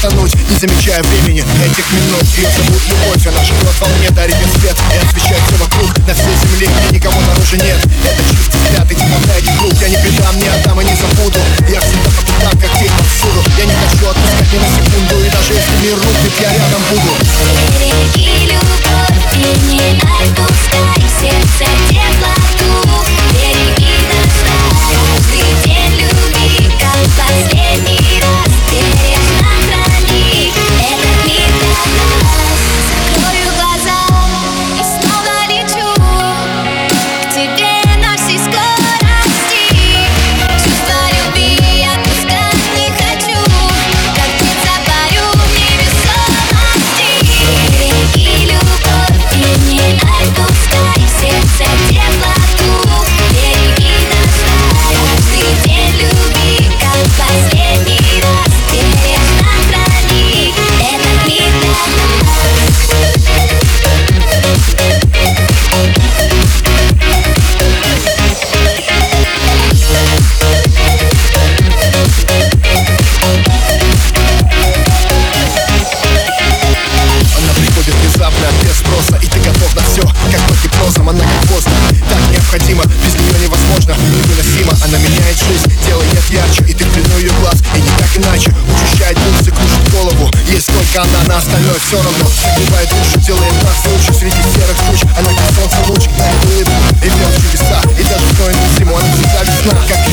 тонуть, не замечая времени этих минут. Ее зовут любовь, она живет во мне, дарит мне свет и освещает все вокруг. На всей земле мне никого дороже нет. Это чистый взгляд и темнота этих рук. Я не предам, не отдам и не забуду. Я всегда по пятам, как тень повсюду. Я не хочу отпускать ни на секунду. И даже если мир рухнет, я рядом буду. Береги любовь и не отпускай в сердце теплоту. Береги дождя, каждый день люби, как последний раз. Бережно храни этот мир для нас. Закрою глаза и снова лечу к тебе на всей скорости. Чувства любви отпускать не хочу, как птица парю в невесомости. Береги любовь и не отпускай в сердце теплоту. Береги дождя, каждый день люби, как последний раз. Бережно храни этот мир для нас. Она приходит внезапно, без спроса, и ты готов на все, как под гипнозом. Она как воздух, так необходима, без нее невозможно, невыносимо. Она меняет жизнь, делает ярче, и ты в плену ее глаз, и никак иначе. Учащает пульсы, кружит голову, есть только она, на остальное все равно. Согревает душу, делает нас лучше среди серых туч. Она как солнце луч, дарит улыбку и верит в чудеса. И даже в знойную зиму она всегда весна, как